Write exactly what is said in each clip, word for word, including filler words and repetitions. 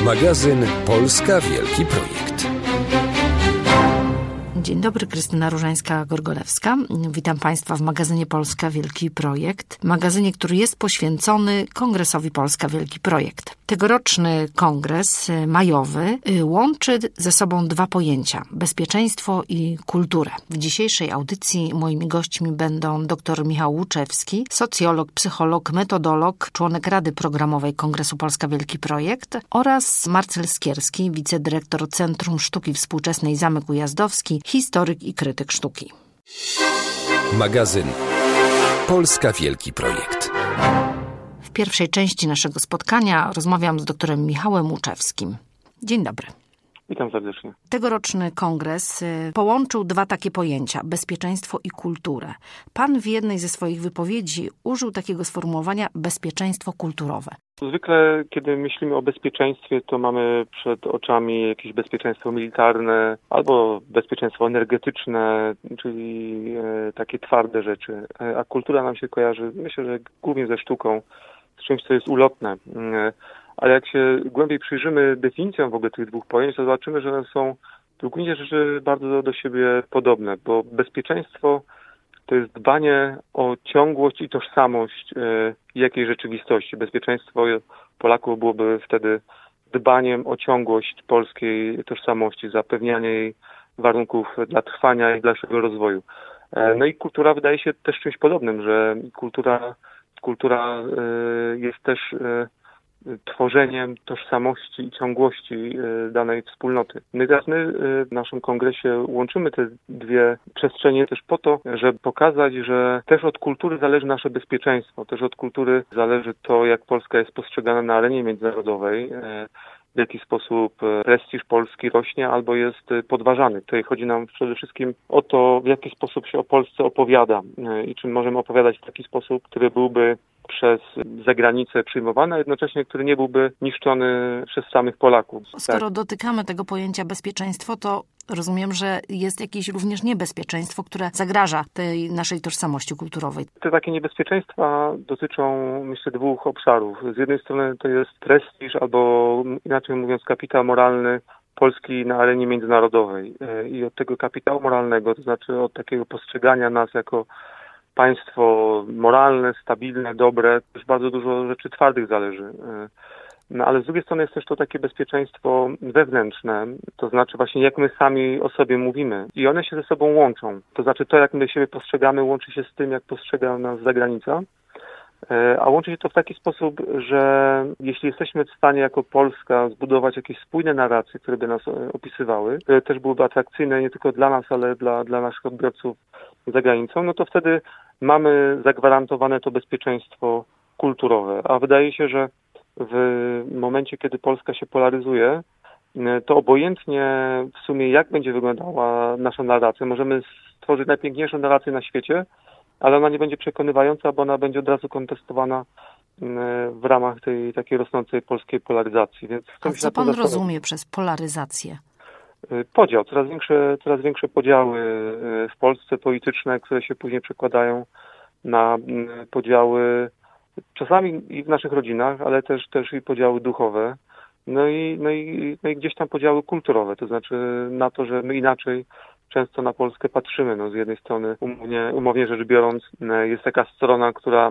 Magazyn Polska Wielki Projekt. Dzień dobry, Krystyna Różańska-Gorgolewska. Witam Państwa w magazynie Polska Wielki Projekt. Magazynie, który jest poświęcony Kongresowi Polska Wielki Projekt. Tegoroczny kongres majowy łączy ze sobą dwa pojęcia: bezpieczeństwo i kulturę. W dzisiejszej audycji moimi gośćmi będą dr Michał Łuczewski, socjolog, psycholog, metodolog, członek Rady Programowej Kongresu Polska Wielki Projekt, oraz Marcel Skierski, wicedyrektor Centrum Sztuki Współczesnej Zamek Ujazdowski, historyk i krytyk sztuki. Magazyn Polska Wielki Projekt. W pierwszej części naszego spotkania rozmawiam z doktorem Michałem Łuczewskim. Dzień dobry. Witam serdecznie. Tegoroczny kongres połączył dwa takie pojęcia: bezpieczeństwo i kulturę. Pan w jednej ze swoich wypowiedzi użył takiego sformułowania bezpieczeństwo kulturowe. Zwykle, kiedy myślimy o bezpieczeństwie, to mamy przed oczami jakieś bezpieczeństwo militarne albo bezpieczeństwo energetyczne, czyli takie twarde rzeczy. A kultura nam się kojarzy, myślę, że głównie ze sztuką, z czymś, co jest ulotne. Ale jak się głębiej przyjrzymy definicjom w ogóle tych dwóch pojęć, to zobaczymy, że one są w gruncie rzeczy bardzo do siebie podobne, bo bezpieczeństwo to jest dbanie o ciągłość i tożsamość jakiejś rzeczywistości. Bezpieczeństwo Polaków byłoby wtedy dbaniem o ciągłość polskiej tożsamości, zapewnianie jej warunków dla trwania i dalszego rozwoju. No i kultura wydaje się też czymś podobnym, że kultura, kultura jest też tworzeniem tożsamości i ciągłości danej wspólnoty. No i teraz my w naszym kongresie łączymy te dwie przestrzenie też po to, żeby pokazać, że też od kultury zależy nasze bezpieczeństwo, też od kultury zależy to, jak Polska jest postrzegana na arenie międzynarodowej, w jaki sposób prestiż Polski rośnie albo jest podważany. Tutaj chodzi nam przede wszystkim o to, w jaki sposób się o Polsce opowiada i czy możemy opowiadać w taki sposób, który byłby przez zagranicę przyjmowany, a jednocześnie który nie byłby niszczony przez samych Polaków. Skoro tak. dotykamy tego pojęcia bezpieczeństwo, to rozumiem, że jest jakieś również niebezpieczeństwo, które zagraża tej naszej tożsamości kulturowej. Te takie niebezpieczeństwa dotyczą, myślę, dwóch obszarów. Z jednej strony to jest prestiż, albo inaczej mówiąc kapitał moralny Polski na arenie międzynarodowej. I od tego kapitału moralnego, to znaczy od takiego postrzegania nas jako państwo moralne, stabilne, dobre, też bardzo dużo rzeczy twardych zależy. No ale z drugiej strony jest też to takie bezpieczeństwo wewnętrzne, to znaczy właśnie jak my sami o sobie mówimy i one się ze sobą łączą. To znaczy to, jak my siebie postrzegamy, łączy się z tym, jak postrzega nas zagranica, a łączy się to w taki sposób, że jeśli jesteśmy w stanie jako Polska zbudować jakieś spójne narracje, które by nas opisywały, które też byłyby atrakcyjne nie tylko dla nas, ale dla, dla naszych odbiorców za granicą, no to wtedy mamy zagwarantowane to bezpieczeństwo kulturowe. A wydaje się, że w momencie, kiedy Polska się polaryzuje, to obojętnie w sumie jak będzie wyglądała nasza narracja, możemy stworzyć najpiękniejszą narrację na świecie, ale ona nie będzie przekonywająca, bo ona będzie od razu kontestowana w ramach tej takiej rosnącej polskiej polaryzacji. Więc A co pan rozumie przez polaryzację? Podział, coraz większe, coraz większe podziały w Polsce polityczne, które się później przekładają na podziały czasami i w naszych rodzinach, ale też, też i podziały duchowe. No i, no, i, no i gdzieś tam podziały kulturowe, to znaczy na to, że my inaczej często na Polskę patrzymy. No z jednej strony umownie, umownie rzecz biorąc jest taka strona, która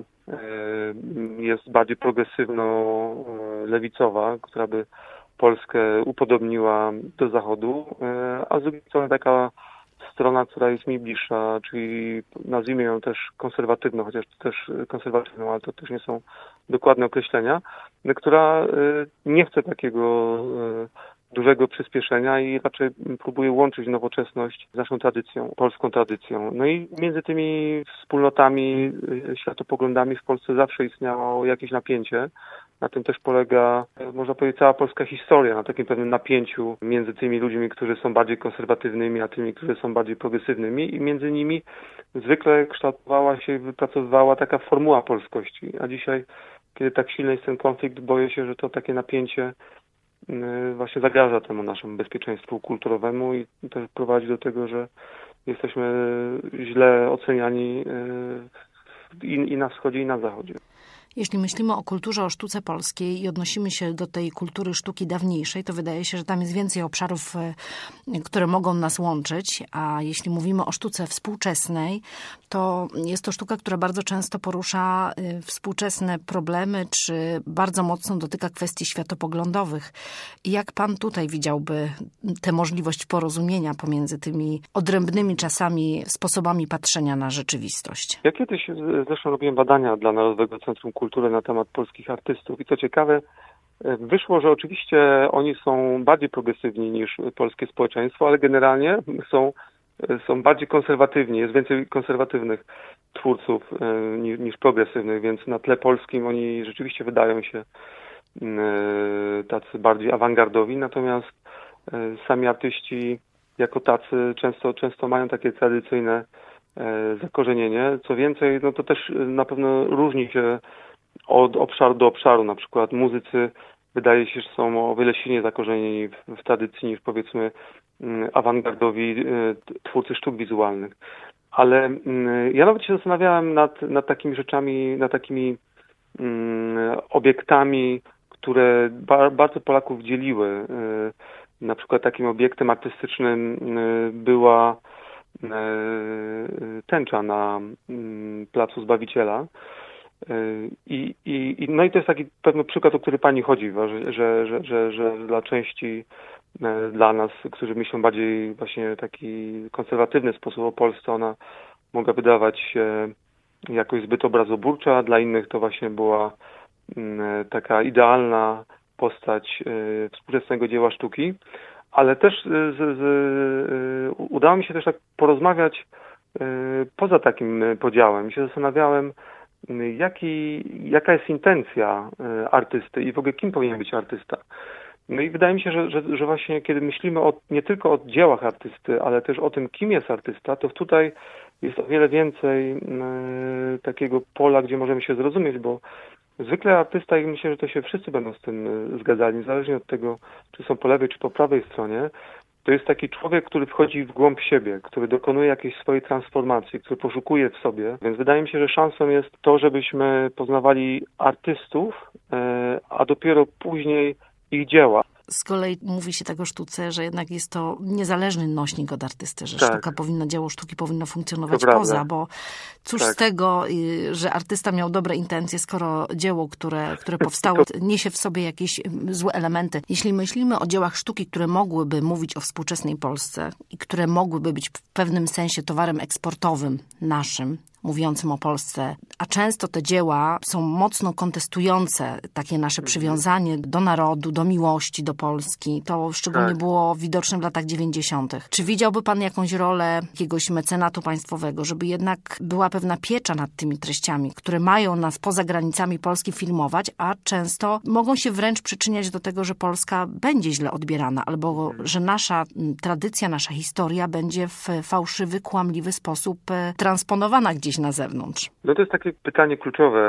jest bardziej progresywno-lewicowa, która by Polskę upodobniła do Zachodu, a z drugiej strony taka strona, która jest mi bliższa, czyli nazwijmy ją też konserwatywną, chociaż też konserwatywną, ale to też nie są dokładne określenia, która nie chce takiego dużego przyspieszenia i raczej próbuje łączyć nowoczesność z naszą tradycją, polską tradycją. No i między tymi wspólnotami, światopoglądami w Polsce zawsze istniało jakieś napięcie. Na tym też polega, można powiedzieć, cała polska historia, na takim pewnym napięciu między tymi ludźmi, którzy są bardziej konserwatywnymi, a tymi, którzy są bardziej progresywnymi i między nimi zwykle kształtowała się i wypracowywała taka formuła polskości. A dzisiaj, kiedy tak silny jest ten konflikt, boję się, że to takie napięcie właśnie zagraża temu naszemu bezpieczeństwu kulturowemu i też prowadzi do tego, że jesteśmy źle oceniani i, i na wschodzie, i na zachodzie. Jeśli myślimy o kulturze, o sztuce polskiej i odnosimy się do tej kultury sztuki dawniejszej, to wydaje się, że tam jest więcej obszarów, które mogą nas łączyć, a jeśli mówimy o sztuce współczesnej, to jest to sztuka, która bardzo często porusza współczesne problemy, czy bardzo mocno dotyka kwestii światopoglądowych. I jak pan tutaj widziałby tę możliwość porozumienia pomiędzy tymi odrębnymi czasami sposobami patrzenia na rzeczywistość? Ja kiedyś zresztą robiłem badania dla Narodowego Centrum Kultury na temat polskich artystów i co ciekawe, wyszło, że oczywiście oni są bardziej progresywni niż polskie społeczeństwo, ale generalnie są, są bardziej konserwatywni. Jest więcej konserwatywnych twórców niż, niż progresywnych, więc na tle polskim oni rzeczywiście wydają się tacy bardziej awangardowi, natomiast sami artyści jako tacy często, często mają takie tradycyjne zakorzenienie. Co więcej, no to też na pewno różni się od obszaru do obszaru. Na przykład muzycy wydaje się, że są o wiele silniej zakorzenieni w, w tradycji niż powiedzmy awangardowi twórcy sztuk wizualnych. Ale ja nawet się zastanawiałem nad, nad takimi rzeczami, nad takimi um, obiektami, które ba, bardzo Polaków dzieliły. Na przykład takim obiektem artystycznym była tęcza na Placu Zbawiciela. I, i, no i to jest taki pewny przykład, o który pani chodzi, że, że, że, że, że dla części, dla nas, którzy myślą bardziej właśnie taki konserwatywny sposób o Polsce, ona mogła wydawać się jakoś zbyt obrazoburcza, a dla innych to właśnie była taka idealna postać współczesnego dzieła sztuki. Ale też z, z, udało mi się też tak porozmawiać poza takim podziałem. Się zastanawiałem, jaki, jaka jest intencja artysty i w ogóle kim powinien być artysta. No i wydaje mi się, że, że, że właśnie kiedy myślimy o, nie tylko o dziełach artysty, ale też o tym, kim jest artysta, to tutaj jest o wiele więcej y, takiego pola, gdzie możemy się zrozumieć, bo zwykle artysta, i myślę, że to się wszyscy będą z tym zgadzali, niezależnie od tego, czy są po lewej, czy po prawej stronie, to jest taki człowiek, który wchodzi w głąb siebie, który dokonuje jakiejś swojej transformacji, który poszukuje w sobie. Więc wydaje mi się, że szansą jest to, żebyśmy poznawali artystów, a dopiero później ich dzieła. Z kolei mówi się tak o sztuce, że jednak jest to niezależny nośnik od artysty, że tak. sztuka powinna, dzieło sztuki powinno funkcjonować to poza, prawda. bo cóż tak. z tego, że artysta miał dobre intencje, skoro dzieło, które, które powstało, niesie w sobie jakieś złe elementy. Jeśli myślimy o dziełach sztuki, które mogłyby mówić o współczesnej Polsce i które mogłyby być w pewnym sensie towarem eksportowym naszym, mówiącym o Polsce, a często te dzieła są mocno kontestujące takie nasze przywiązanie do narodu, do miłości, do Polski. To szczególnie tak. było widoczne w latach dziewięćdziesiątych. Czy widziałby pan jakąś rolę jakiegoś mecenatu państwowego, żeby jednak była pewna piecza nad tymi treściami, które mają nas poza granicami Polski filmować, a często mogą się wręcz przyczyniać do tego, że Polska będzie źle odbierana, albo że nasza tradycja, nasza historia będzie w fałszywy, kłamliwy sposób transponowana gdzieś na zewnątrz? No to jest takie pytanie kluczowe.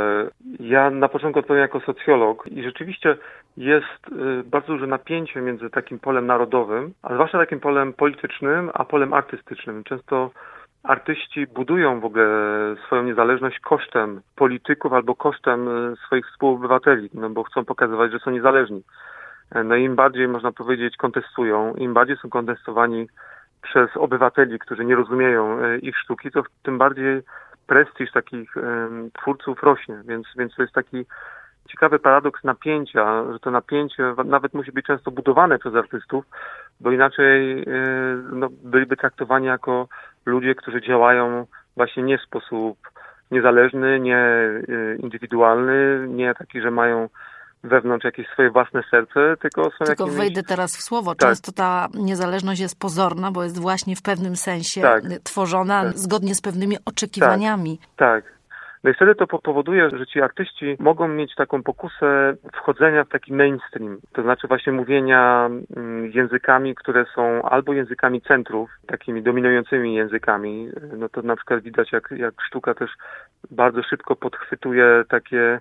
Ja na początku odpowiem jako socjolog i rzeczywiście jest bardzo duże napięcie między takim polem narodowym, a zwłaszcza takim polem politycznym, a polem artystycznym. Często artyści budują w ogóle swoją niezależność kosztem polityków albo kosztem swoich współobywateli, no bo chcą pokazywać, że są niezależni. No i im bardziej, można powiedzieć, kontestują, im bardziej są kontestowani przez obywateli, którzy nie rozumieją ich sztuki, to tym bardziej prestiż takich um, twórców rośnie, więc, więc to jest taki ciekawy paradoks napięcia, że to napięcie nawet musi być często budowane przez artystów, bo inaczej y, no, byliby traktowani jako ludzie, którzy działają właśnie nie w sposób niezależny, nie y, indywidualny, nie taki, że mają wewnątrz jakieś swoje własne serce, tylko są Tylko jakimiś... wejdę teraz w słowo. Tak. Często ta niezależność jest pozorna, bo jest właśnie w pewnym sensie tak. tworzona tak. zgodnie z pewnymi oczekiwaniami. Tak. tak. No i wtedy to powoduje, że ci artyści mogą mieć taką pokusę wchodzenia w taki mainstream. To znaczy właśnie mówienia językami, które są albo językami centrów, takimi dominującymi językami. No to na przykład widać, jak, jak sztuka też bardzo szybko podchwytuje takie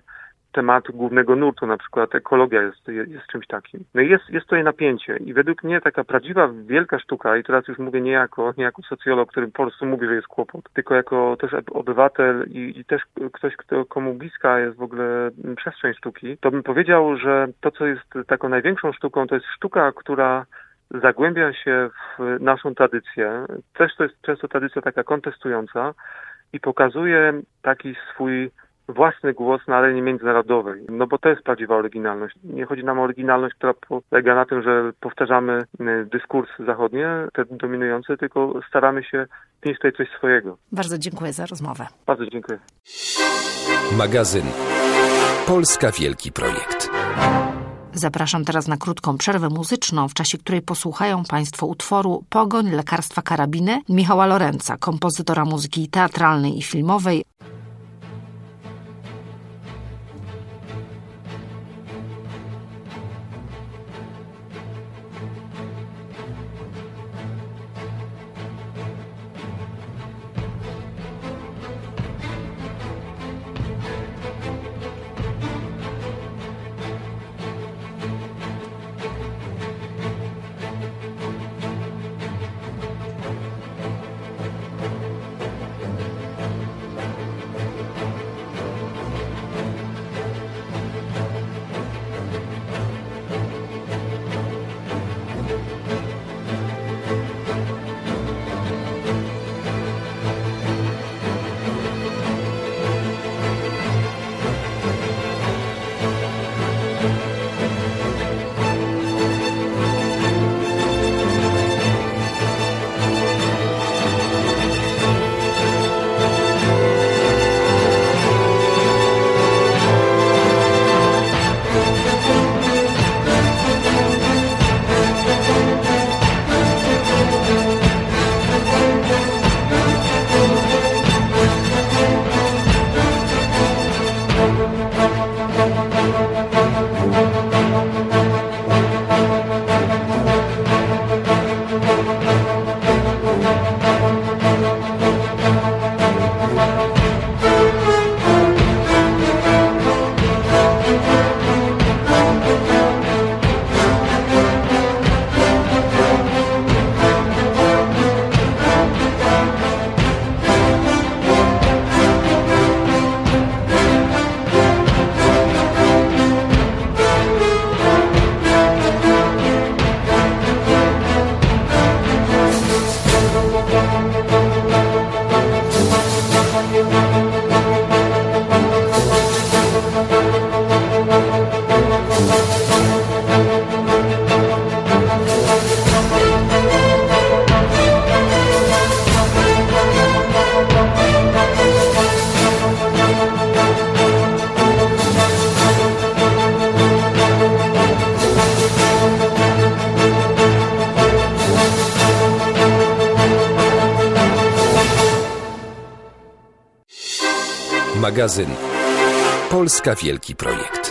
tematy głównego nurtu, na przykład ekologia jest, jest, jest czymś takim. No i jest, jest tutaj napięcie i według mnie taka prawdziwa, wielka sztuka, i teraz już mówię nie jako, nie jako socjolog, który po prostu mówi, że jest kłopot, tylko jako też obywatel i, i też ktoś, kto, komu bliska jest w ogóle przestrzeń sztuki, to bym powiedział, że to, co jest taką największą sztuką, to jest sztuka, która zagłębia się w naszą tradycję. Też to jest często tradycja taka kontestująca i pokazuje taki swój własny głos na arenie międzynarodowej. No bo to jest prawdziwa oryginalność. Nie chodzi nam o oryginalność, która polega na tym, że powtarzamy dyskursy zachodnie, te dominujące, tylko staramy się wnieść tutaj coś swojego. Bardzo dziękuję za rozmowę. Bardzo dziękuję. Magazyn Polska Wielki Projekt. Zapraszam teraz na krótką przerwę muzyczną, w czasie której posłuchają Państwo utworu Pogoń lekarstwa karabiny Michała Lorenza, kompozytora muzyki teatralnej i filmowej. Magazyn Polska Wielki Projekt.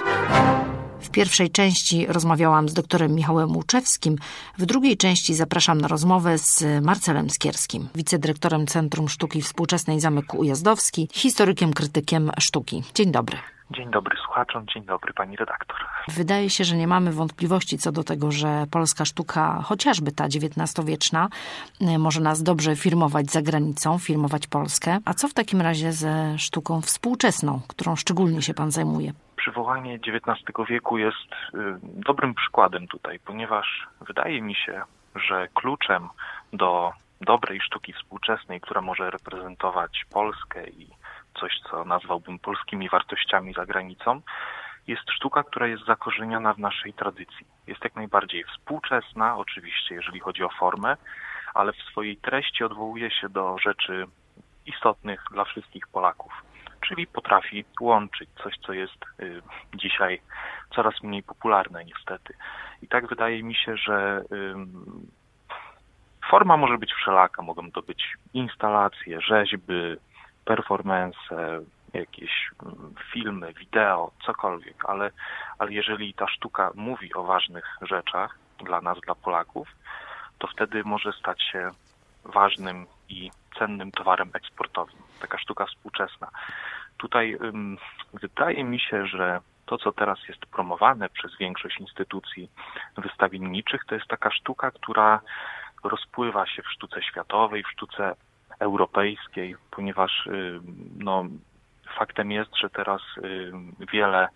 W pierwszej części rozmawiałam z doktorem Michałem Łuczewskim, w drugiej części zapraszam na rozmowę z Marcelem Skierskim, wicedyrektorem Centrum Sztuki Współczesnej Zamek Ujazdowski, historykiem, krytykiem sztuki. Dzień dobry. Dzień dobry słuchaczom, dzień dobry pani redaktor. Wydaje się, że nie mamy wątpliwości co do tego, że polska sztuka, chociażby ta dziewiętnastowieczna, może nas dobrze firmować za granicą, firmować Polskę. A co w takim razie ze sztuką współczesną, którą szczególnie się pan zajmuje? Przywołanie dziewiętnastego wieku jest y, dobrym przykładem tutaj, ponieważ wydaje mi się, że kluczem do dobrej sztuki współczesnej, która może reprezentować Polskę i coś, co nazwałbym polskimi wartościami za granicą, jest sztuka, która jest zakorzeniona w naszej tradycji. Jest jak najbardziej współczesna, oczywiście, jeżeli chodzi o formę, ale w swojej treści odwołuje się do rzeczy istotnych dla wszystkich Polaków. Czyli potrafi łączyć coś, co jest y, dzisiaj coraz mniej popularne niestety. I tak wydaje mi się, że y, forma może być wszelaka. Mogą to być instalacje, rzeźby, performance, jakieś filmy, wideo, cokolwiek, ale, ale jeżeli ta sztuka mówi o ważnych rzeczach dla nas, dla Polaków, to wtedy może stać się ważnym i cennym towarem eksportowym. Taka sztuka współczesna. Tutaj um, wydaje mi się, że to, co teraz jest promowane przez większość instytucji wystawienniczych, to jest taka sztuka, która rozpływa się w sztuce światowej, w sztuce europejskiej, ponieważ no, faktem jest, że teraz wiele,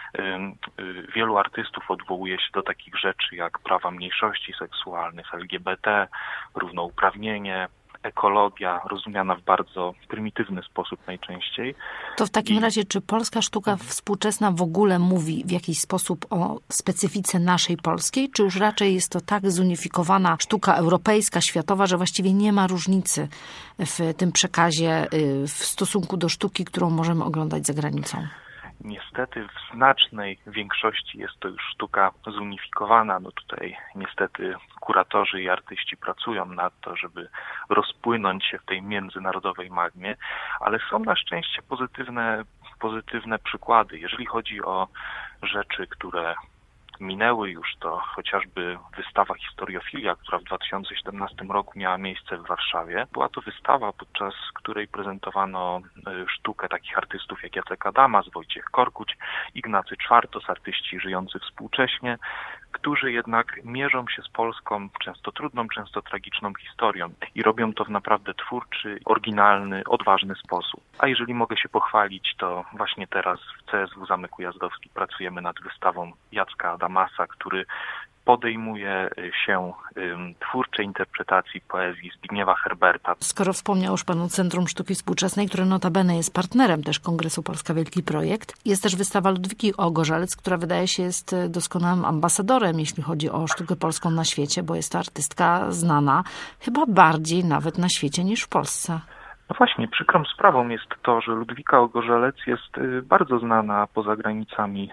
wielu artystów odwołuje się do takich rzeczy jak prawa mniejszości seksualnych, L G B T, równouprawnienie, ekologia, rozumiana w bardzo prymitywny sposób najczęściej. To w takim I... razie, czy polska sztuka współczesna w ogóle mówi w jakiś sposób o specyfice naszej polskiej, czy już raczej jest to tak zunifikowana sztuka europejska, światowa, że właściwie nie ma różnicy w tym przekazie w stosunku do sztuki, którą możemy oglądać za granicą? Niestety w znacznej większości jest to już sztuka zunifikowana. No tutaj niestety kuratorzy i artyści pracują nad to, żeby rozpłynąć się w tej międzynarodowej magmie, ale są na szczęście pozytywne, pozytywne przykłady. Jeżeli chodzi o rzeczy, które minęły już, to chociażby wystawa Historiofilia, która w dwa tysiące siedemnastym roku miała miejsce w Warszawie. Była to wystawa, podczas której prezentowano sztukę takich artystów jak Jacek Adamas, Wojciech Korkuć, Ignacy Czwartos, artyści żyjący współcześnie, którzy jednak mierzą się z Polską często trudną, często tragiczną historią i robią to w naprawdę twórczy, oryginalny, odważny sposób. A jeżeli mogę się pochwalić, to właśnie teraz w C S W Zamek Ujazdowski pracujemy nad wystawą Jacka Adamasa, który podejmuje się um, twórczej interpretacji poezji Zbigniewa Herberta. Skoro wspomniał już Pan o Centrum Sztuki Współczesnej, które notabene jest partnerem też Kongresu Polska Wielki Projekt, jest też wystawa Ludwiki Ogorzelec, która wydaje się jest doskonałym ambasadorem, jeśli chodzi o sztukę polską na świecie, bo jest to artystka znana chyba bardziej nawet na świecie niż w Polsce. No właśnie, przykrą sprawą jest to, że Ludwika Ogorzelec jest bardzo znana poza granicami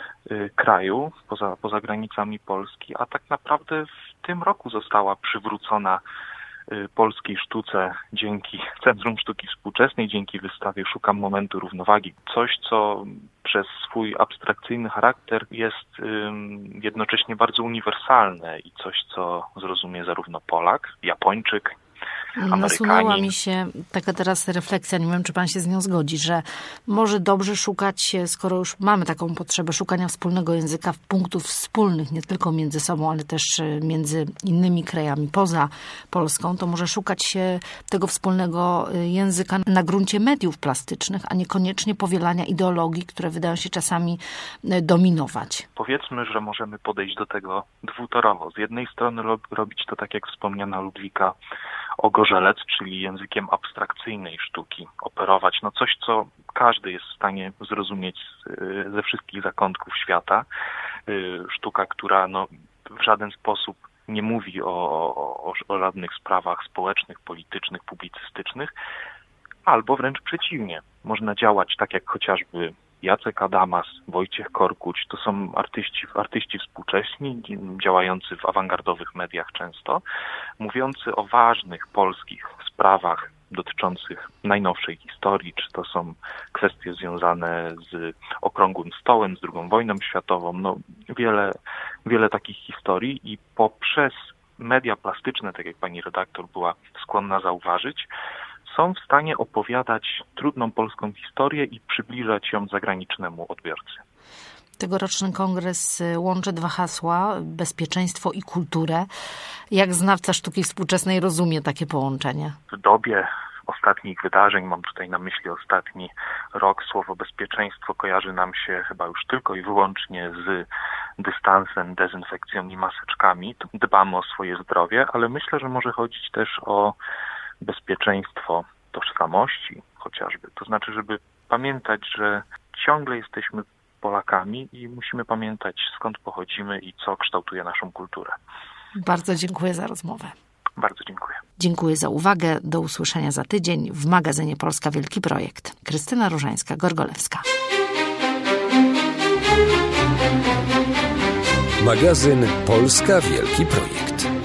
kraju, poza, poza granicami Polski, a tak naprawdę w tym roku została przywrócona polskiej sztuce dzięki Centrum Sztuki Współczesnej, dzięki wystawie Szukam Momentu Równowagi. Coś, co przez swój abstrakcyjny charakter jest um, jednocześnie bardzo uniwersalne i coś, co zrozumie zarówno Polak, Japończyk, Amerykanie. Nasunęła mi się taka teraz refleksja, nie wiem, czy Pan się z nią zgodzi, że może dobrze szukać, skoro już mamy taką potrzebę szukania wspólnego języka, punktów wspólnych, nie tylko między sobą, ale też między innymi krajami poza Polską, to może szukać się tego wspólnego języka na gruncie mediów plastycznych, a niekoniecznie powielania ideologii, które wydają się czasami dominować. Powiedzmy, że możemy podejść do tego dwutorowo. Z jednej strony robić to tak, jak wspomniana Ludwika Ogorzelec, czyli językiem abstrakcyjnej sztuki, operować, no coś, co każdy jest w stanie zrozumieć z, ze wszystkich zakątków świata. Sztuka, która no, w żaden sposób nie mówi o, o, o żadnych sprawach społecznych, politycznych, publicystycznych, albo wręcz przeciwnie. Można działać tak, jak chociażby Jacek Adamas, Wojciech Korkuć, to są artyści, artyści współcześni, działający w awangardowych mediach często, mówiący o ważnych polskich sprawach dotyczących najnowszej historii, czy to są kwestie związane z Okrągłym Stołem, z drugą wojną światową, no wiele, wiele takich historii i poprzez media plastyczne, tak jak pani redaktor była skłonna zauważyć, są w stanie opowiadać trudną polską historię i przybliżać ją zagranicznemu odbiorcy. Tegoroczny kongres łączy dwa hasła, bezpieczeństwo i kulturę. Jak znawca sztuki współczesnej rozumie takie połączenie? W dobie ostatnich wydarzeń, mam tutaj na myśli ostatni rok, słowo bezpieczeństwo kojarzy nam się chyba już tylko i wyłącznie z dystansem, dezynfekcją i maseczkami. Dbamy o swoje zdrowie, ale myślę, że może chodzić też o bezpieczeństwo tożsamości chociażby. To znaczy, żeby pamiętać, że ciągle jesteśmy Polakami i musimy pamiętać, skąd pochodzimy i co kształtuje naszą kulturę. Bardzo dziękuję za rozmowę. Bardzo dziękuję. Dziękuję za uwagę. Do usłyszenia za tydzień w magazynie Polska Wielki Projekt. Krystyna Różańska-Gorgolewska. Magazyn Polska Wielki Projekt.